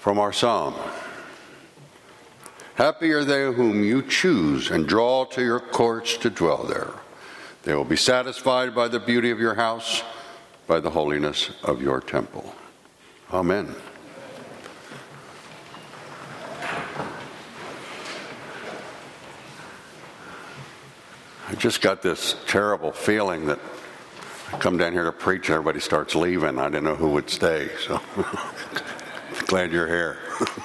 from our psalm. Happy are they whom you choose and draw to your courts to dwell there. They will be satisfied by the beauty of your house, by the holiness of your temple. Amen. I just got this terrible feeling that I come down here to preach and everybody starts leaving. I didn't know who would stay, so glad you're here.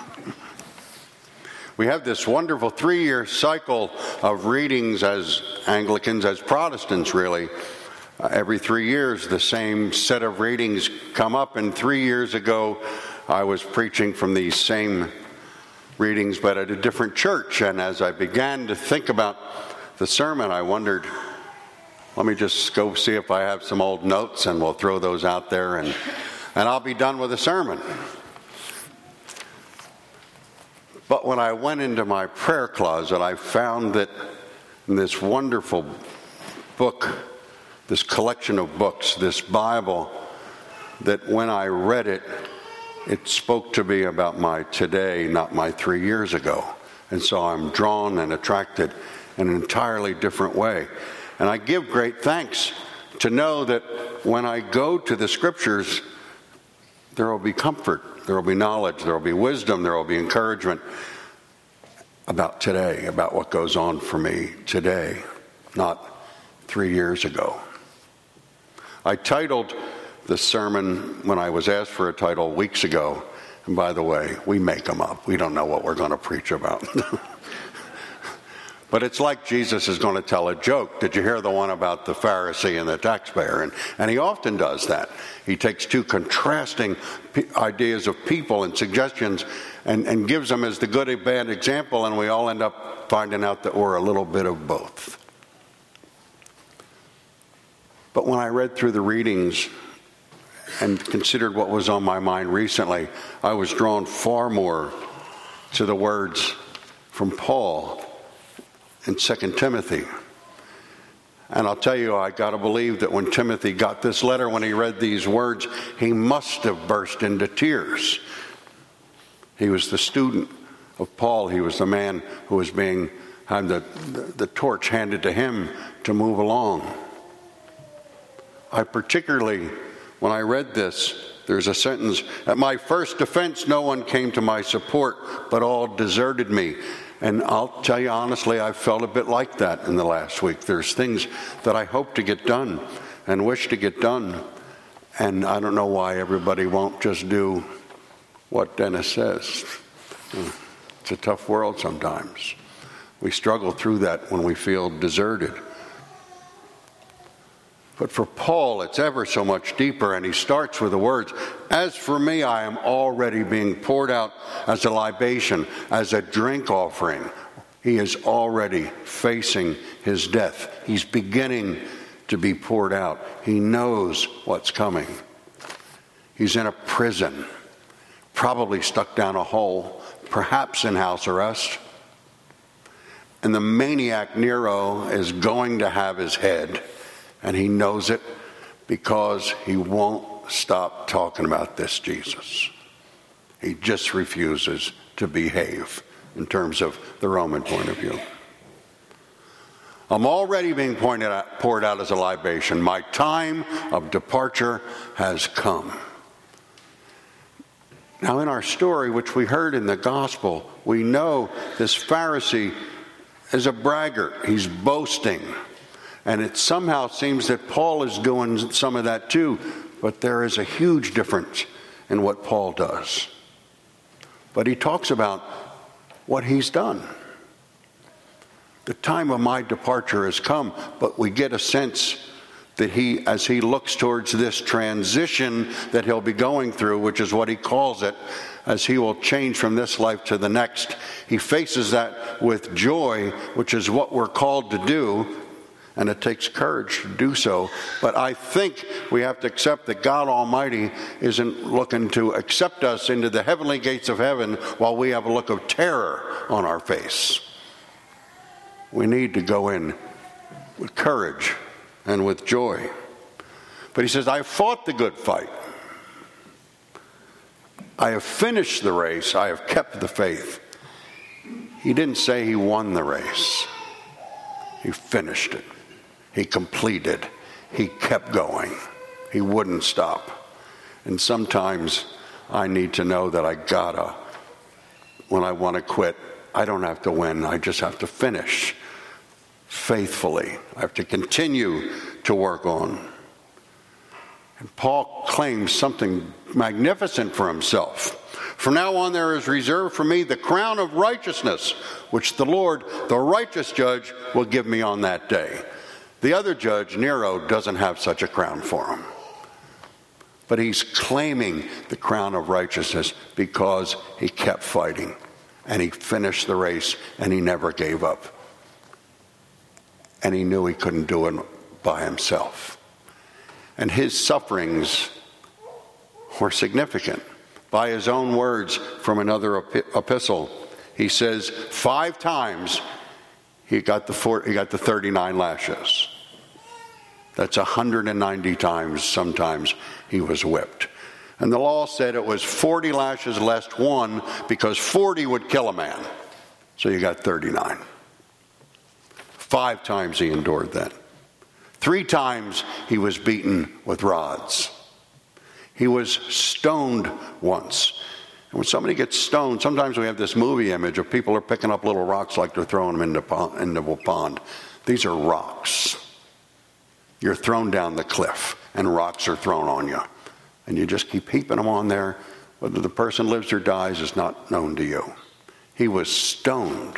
We have this wonderful 3-year cycle of readings as Anglicans, as Protestants really. Every 3 years the same set of readings come up, and 3 years ago I was preaching from these same readings but at a different church, and as I began to think about the sermon I wondered, let me just go see if I have some old notes and we'll throw those out there and I'll be done with the sermon. But when I went into my prayer closet, I found that in this wonderful book, this collection of books, this Bible, that when I read it, it spoke to me about my today, not my 3 years ago. And so I'm drawn and attracted in an entirely different way. And I give great thanks to know that when I go to the Scriptures, there will be comfort, there will be knowledge, there will be wisdom, there will be encouragement about today, about what goes on for me today, not 3 years ago. I titled the sermon, when I was asked for a title weeks ago, and by the way, we make them up. We don't know what we're going to preach about. But it's like Jesus is going to tell a joke. Did you hear the one about the Pharisee and the taxpayer? And he often does that. He takes two contrasting ideas of people and suggestions and gives them as the good and bad example, and we all end up finding out that we're a little bit of both. But when I read through the readings and considered what was on my mind recently, I was drawn far more to the words from Paul in 2 Timothy. And I'll tell you, I got to believe that when Timothy got this letter, when he read these words, he must have burst into tears. He was the student of Paul. He was the man who was had the torch handed to him to move along. I particularly, when I read this, there's a sentence, "At my first defense, no one came to my support, but all deserted me." And I'll tell you honestly, I felt a bit like that in the last week. There's things that I hope to get done and wish to get done. And I don't know why everybody won't just do what Dennis says. It's a tough world sometimes. We struggle through that when we feel deserted. But for Paul, it's ever so much deeper, and he starts with the words, "As for me, I am already being poured out as a libation, as a drink offering." He is already facing his death. He's beginning to be poured out. He knows what's coming. He's in a prison, probably stuck down a hole, perhaps in house arrest. And the maniac Nero is going to have his head. And he knows it because he won't stop talking about this Jesus. He just refuses to behave in terms of the Roman point of view. I'm already being poured out as a libation. My time of departure has come. Now in our story, which we heard in the gospel, we know this Pharisee is a braggart. He's boasting. And it somehow seems that Paul is doing some of that too, but there is a huge difference in what Paul does. But he talks about what he's done. The time of my departure has come, but we get a sense that he, as he looks towards this transition that he'll be going through, which is what he calls it, as he will change from this life to the next, he faces that with joy, which is what we're called to do. And it takes courage to do so. But I think we have to accept that God Almighty isn't looking to accept us into the heavenly gates of heaven while we have a look of terror on our face. We need to go in with courage and with joy. But he says, I fought the good fight. I have finished the race. I have kept the faith. He didn't say he won the race. He finished it. He completed. He kept going. He wouldn't stop. And sometimes I need to know that when I want to quit, I don't have to win. I just have to finish faithfully. I have to continue to work on. And Paul claims something magnificent for himself. From now on there is reserved for me the crown of righteousness, which the Lord, the righteous judge, will give me on that day. The other judge, Nero, doesn't have such a crown for him. But he's claiming the crown of righteousness because he kept fighting. And he finished the race, and he never gave up. And he knew he couldn't do it by himself. And his sufferings were significant. By his own words from another epistle, he says 5 times he got the 39 lashes. That's 190 times sometimes he was whipped. And the law said it was 40 lashes less 1 because 40 would kill a man. So you got 39. 5 times he endured that. 3 times he was beaten with rods. He was stoned once. And when somebody gets stoned, sometimes we have this movie image of people are picking up little rocks like they're throwing them into a pond. These are rocks. You're thrown down the cliff, and rocks are thrown on you. And you just keep heaping them on there. Whether the person lives or dies is not known to you. He was stoned.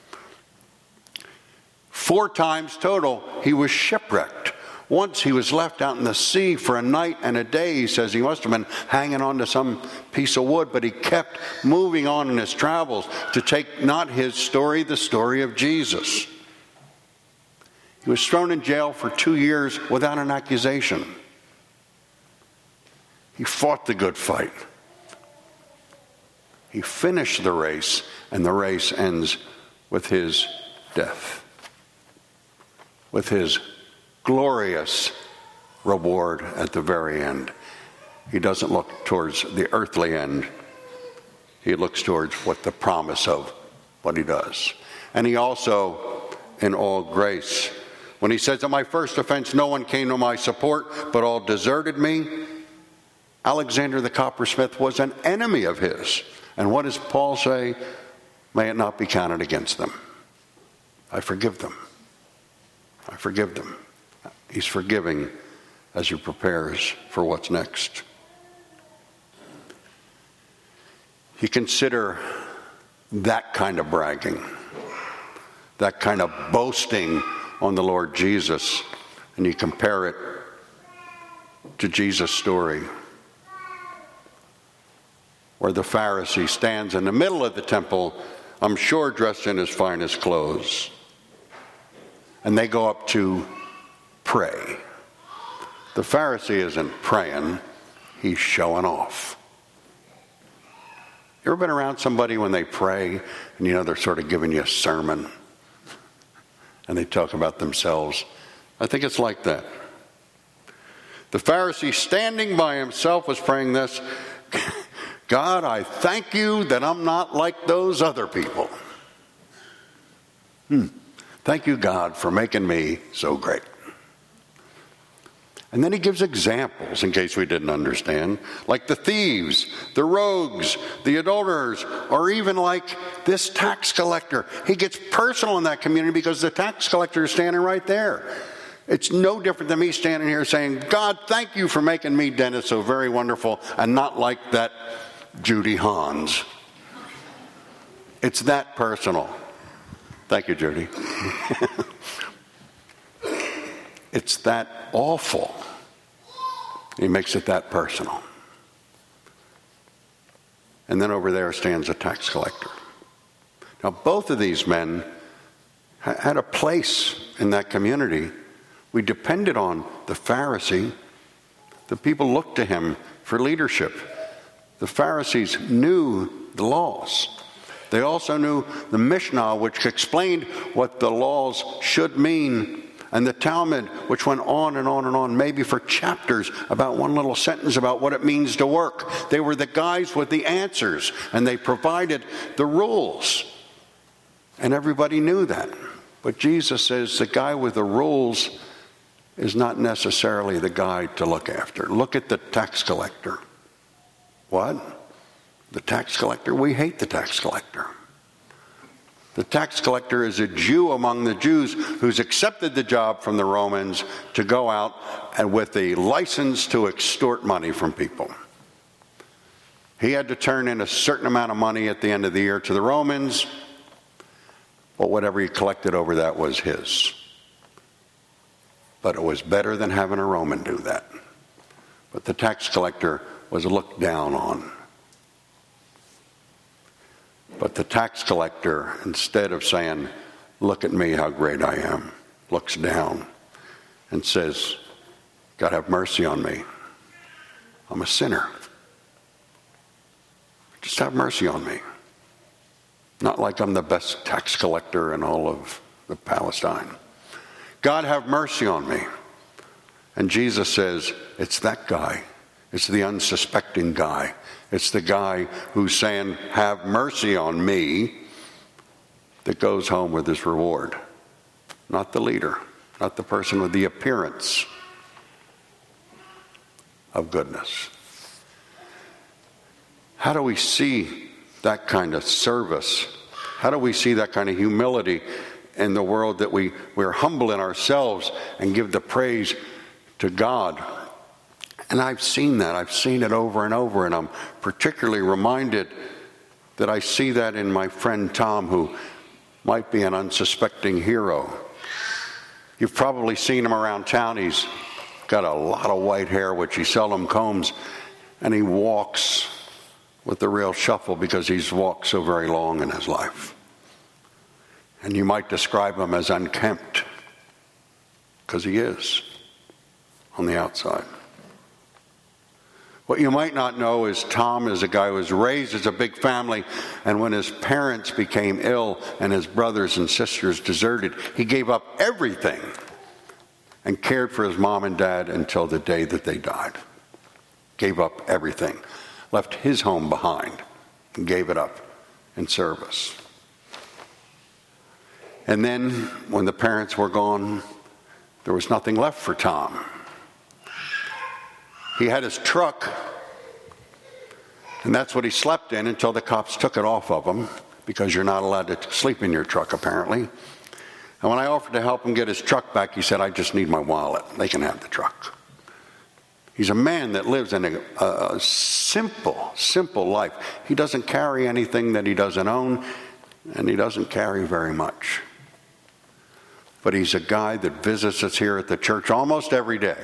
4 times total, he was shipwrecked. Once he was left out in the sea for a night and a day. He says he must have been hanging on to some piece of wood, but he kept moving on in his travels to take not his story, the story of Jesus. He was thrown in jail for 2 years without an accusation. He fought the good fight. He finished the race, and the race ends with his death, with his glorious reward at the very end. He doesn't look towards the earthly end. He looks towards what the promise of what he does. And he also, in all grace, when he says, at my first offense, no one came to my support, but all deserted me. Alexander the coppersmith was an enemy of his. And what does Paul say? May it not be counted against them. I forgive them. I forgive them. He's forgiving as he prepares for what's next. You consider that kind of bragging, that kind of boasting on the Lord Jesus, and you compare it to Jesus' story, where the Pharisee stands in the middle of the temple, I'm sure dressed in his finest clothes, and they go up to pray. The Pharisee isn't praying, he's showing off. You ever been around somebody when they pray and they're sort of giving you a sermon and they talk about themselves? I think it's like that. The Pharisee standing by himself was praying this: God, I thank you that I'm not like those other people. Thank you, God, for making me so great. And then he gives examples, in case we didn't understand, like the thieves, the rogues, the adulterers, or even like this tax collector. He gets personal in that community because the tax collector is standing right there. It's no different than me standing here saying, God, thank you for making me, Dennis, so very wonderful, and not like that Judy Hans. It's that personal. Thank you, Judy. It's that awful. He makes it that personal. And then over there stands a tax collector. Now, both of these men had a place in that community. We depended on the Pharisee. The people looked to him for leadership. The Pharisees knew the laws. They also knew the Mishnah, which explained what the laws should mean And the Talmud, which went on and on and on, maybe for chapters, about one little sentence about what it means to work. They were the guys with the answers, and they provided the rules. And everybody knew that. But Jesus says the guy with the rules is not necessarily the guy to look after. Look at the tax collector. What? The tax collector? We hate the tax collector. The tax collector is a Jew among the Jews who's accepted the job from the Romans to go out and with a license to extort money from people. He had to turn in a certain amount of money at the end of the year to the Romans, but whatever he collected over that was his. But it was better than having a Roman do that. But the tax collector was looked down on. But the tax collector, instead of saying, look at me, how great I am, looks down and says, God have mercy on me. I'm a sinner. Just have mercy on me. Not like I'm the best tax collector in all of the Palestine. God have mercy on me. And Jesus says, it's that guy. It's the unsuspecting guy. It's the guy who's saying, have mercy on me, that goes home with his reward. Not the leader, not the person with the appearance of goodness. How do we see that kind of service? How do we see that kind of humility in the world, that we're humble in ourselves and give the praise to God? And I've seen that. I've seen it over and over, and I'm particularly reminded that I see that in my friend Tom, who might be an unsuspecting hero. You've probably seen him around town. He's got a lot of white hair, which he seldom combs, and he walks with the real shuffle because he's walked so very long in his life. And you might describe him as unkempt, because he is on the outside. What you might not know is Tom is a guy who was raised as a big family, and when his parents became ill and his brothers and sisters deserted, he gave up everything and cared for his mom and dad until the day that they died. Gave up everything, left his home behind, and gave it up in service. And then, when the parents were gone, there was nothing left for Tom. He had his truck, and that's what he slept in until the cops took it off of him, because you're not allowed to sleep in your truck, apparently. And when I offered to help him get his truck back, he said, I just need my wallet. They can have the truck. He's a man that lives in a simple life. He doesn't carry anything that he doesn't own, and he doesn't carry very much. But he's a guy that visits us here at the church almost every day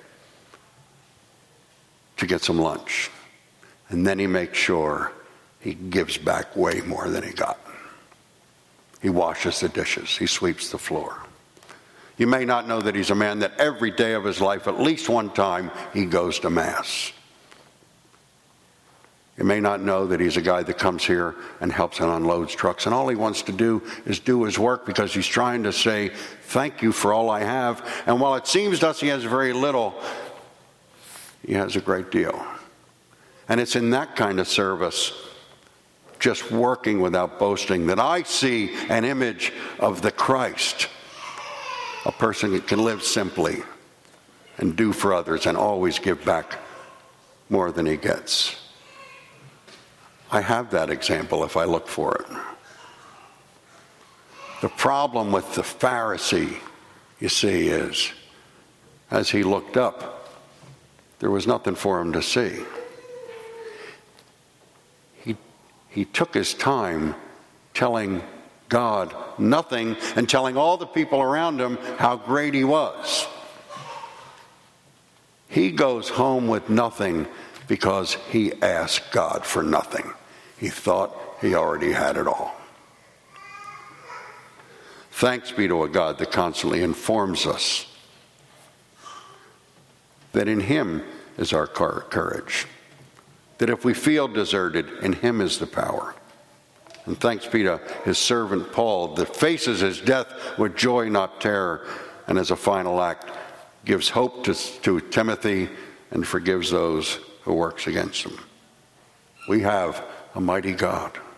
to get some lunch. And then he makes sure he gives back way more than he got. He washes the dishes. He sweeps the floor. You may not know that he's a man that every day of his life, at least one time, he goes to Mass. You may not know that he's a guy that comes here and helps and unloads trucks, and all he wants to do is do his work because he's trying to say, thank you for all I have. And while it seems to us he has very little, he has a great deal. And it's in that kind of service, just working without boasting, that I see an image of the Christ. A person that can live simply and do for others and always give back more than he gets. I have that example if I look for it. The problem with the Pharisee, you see, is as he looked up, there was nothing for him to see. He took his time telling God nothing and telling all the people around him how great he was. He goes home with nothing because he asked God for nothing. He thought he already had it all. Thanks be to a God that constantly informs us that in him is our courage. That if we feel deserted, in him is the power. And thanks be to his servant Paul that faces his death with joy, not terror, and as a final act, gives hope to Timothy and forgives those who works against him. We have a mighty God.